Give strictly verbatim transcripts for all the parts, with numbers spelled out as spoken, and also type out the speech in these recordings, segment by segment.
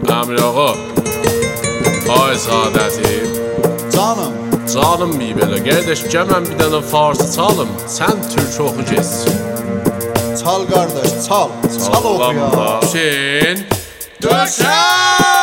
Əmr ağa. Ay Sadətim. Canım. Canım mi belə? Qardaş, gəl mən bir dənə farsı çalım. Sən türk oxu getsin. Çal qardaş, çal. Çal oxu ya. Hüseyn Döşən!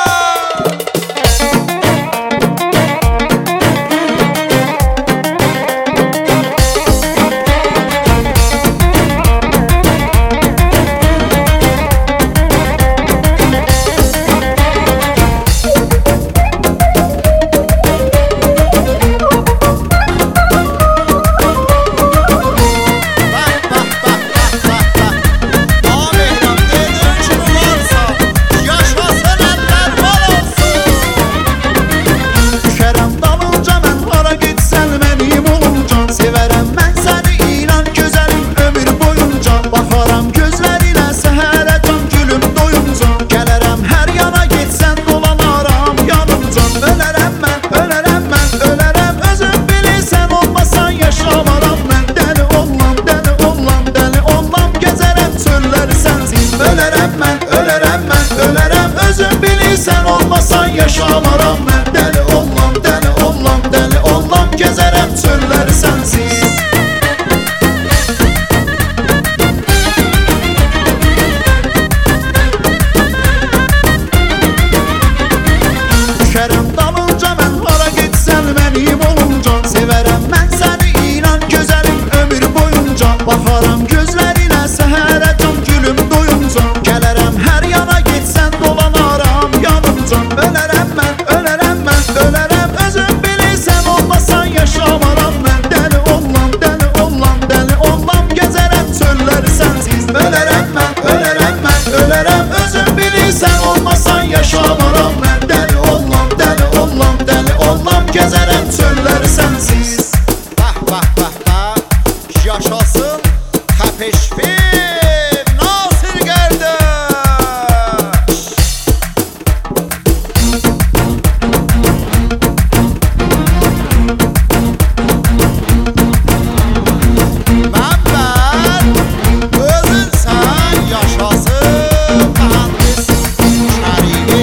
Yaşamaram mən, dəli ollam, dəli ollam, dəli ollam, gəzərəm çölləri sənsiz. Düşərəm dalınca mən, hara getsən mənim olunca. Sevərəm mən səni inan gözəlim ömür boyunca. Baxaram gözlərinə səhərə can gülüm doyunca. Gələrəm hər yana getsən dolanaram yanınca. Ölərəm mən, ölərəm mən, ölərəm özüm bilirsən olmasan yaşamaram mən. Dəli ollam, dəli ollam, dəli ollam, gəzərəm çölləri sənsiz. Ölərəm mən, ölərəm mən, ölərəm özüm bilirsən olmasan yaşamaram mən. Dəli ollam, dəli ollam, dəli ollam, gəzərəm çölləri sənsiz. Bah, bah, bah, bah, yaşasın Təpeşfil Nasir qardaş. Məmməd, özün sən yaşasın mühəndis Kərimi.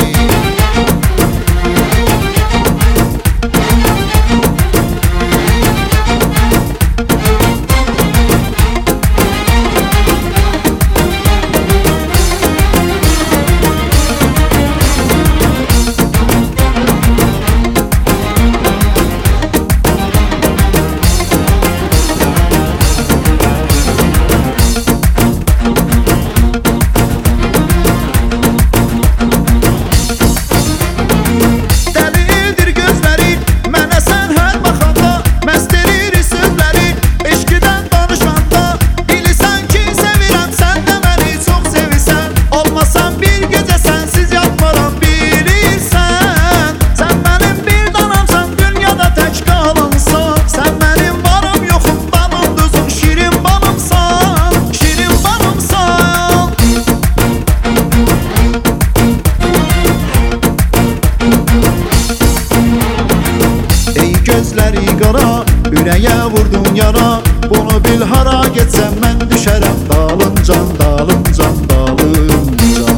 Gözləri qara, ürəyə vurdun yara. Bunu bil hara getsəm mən düşərəm dalıncan, dalıncan, dalıncan.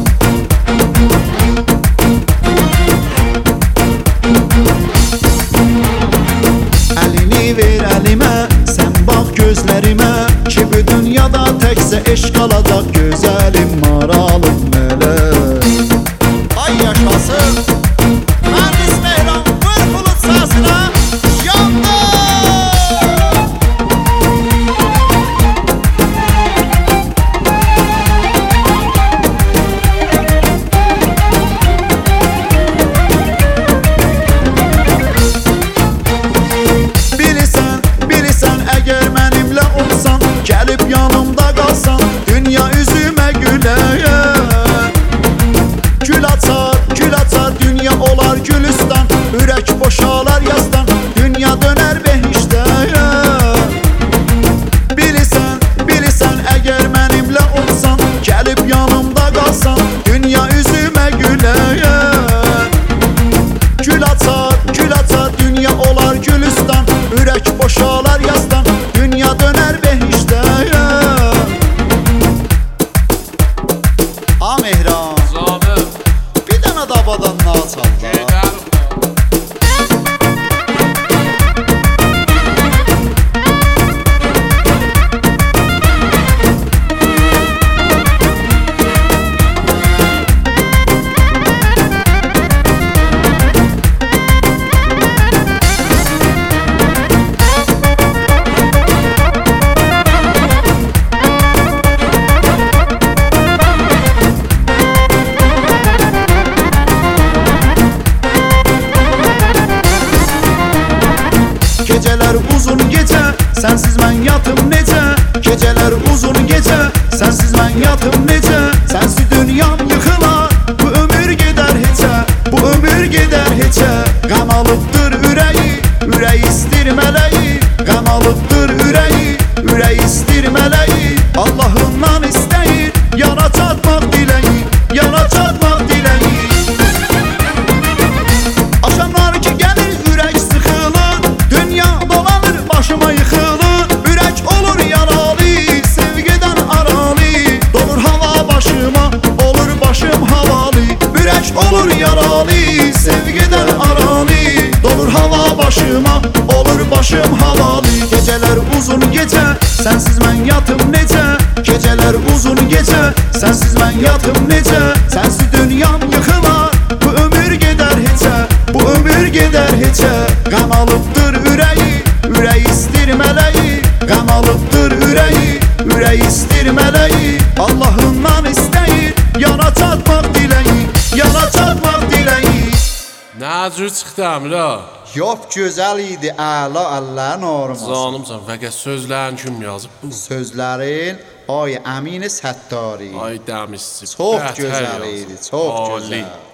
Əlini ver əlimə, sən bax gözlərimə. Ki bu dünyada təkcə eşq alacaq gözəlim, maralım mələk. Ay yaşasın Mühəndis Mehran, vur bulut səsina. Gəlib yanımda qalsan, dünya üzümə güləyər. Gül açar, gül açar, dünya olar gülüstan. Ürək boşalar yazdan, dünya dönər behiştəyər. Bilirsən, bilirsən, əgər mənimlə olsan. Gəlib yanımda qalsan, dünya üzümə güləyər. Gül açar, gül açar, dünya olar gülüstan. Ürək boşalar yazdan, dünya dönər behiştəyər. A Mehran, Zabım. bir dənə dabadan naçallar. Gedəlim. Geceler uzun gece, sensiz ben yatım nece. Geceler uzun gece, sensiz ben yatım nece. Sensiz dünyam yıkılar, bu ömür gider hiçe. Bu ömür gider hiçe. Gam alıptır üreği, üreği istir meleği. Gam alıptır üreği, üreği istir meleği. Allah'ından isteyir, yana çatmak dileği, yana çatmak dileği. Akşamlar ki gelir ürək sıxılır, dünya dolanır başıma yıxılır. Ürək olur yaralı, sevgiden aralı. Dolur hava başıma, olur başım havalı. Ürək olur yaralı, sevgiden aralı. Dolur hava başıma, olur başım havalı. Geceler uzun gece, sensiz ben yatım nece. Geceler uzun gece, sensiz ben yatım nece. Sensiz dünyam yıkılar, bu ömür gider hiçe. Bu ömür gider hiçe. Gam alıptır üreği, üreği istir meleği. Gam alıptır üreği, üreği istir meleği. Allah'ından isteyir, yana çatmak dileği, yana çatmak dileği. Nə cür çıxdı Əmrə? Yox, gözəl idi, əla, Allahın orması. Zanımsan, fəqət sözlərin kim yazıb bu? Sözlərin Ay Əmin Səttari. Ay dəmizsi. Çox gözəl idi, çox Ali. gözəl.